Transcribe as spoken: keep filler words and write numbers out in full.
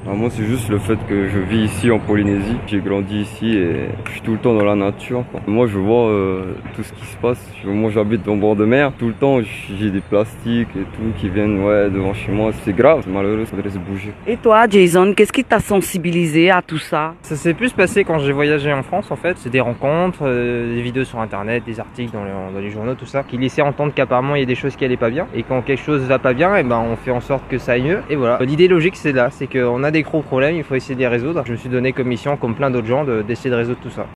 Ah, moi, c'est juste le fait que je vis ici en Polynésie. J'ai grandi ici et je suis tout le temps dans la nature, quoi. Moi, je vois euh, tout ce qui se passe. Moi, j'habite au bord de mer. Tout le temps, j'ai des plastiques et tout qui viennent ouais, devant chez moi. C'est grave, c'est malheureux, ça devrait se bouger. Et toi, Jason, qu'est-ce qui t'a sensibilisé à tout ça? Ça s'est plus passé quand j'ai voyagé en France, en fait. C'est des rencontres, euh, des vidéos sur internet, des articles dans les, dans les journaux, tout ça, qui laissaient entendre qu'apparemment il y a des choses qui allaient pas bien. Et quand quelque chose va pas bien, et ben on fait en sorte que ça aille mieux. Et voilà. L'idée logique, c'est là, c'est qu'on a des gros problèmes, il faut essayer de les résoudre. Je me suis donné comme mission, comme plein d'autres gens, d'essayer de résoudre tout ça.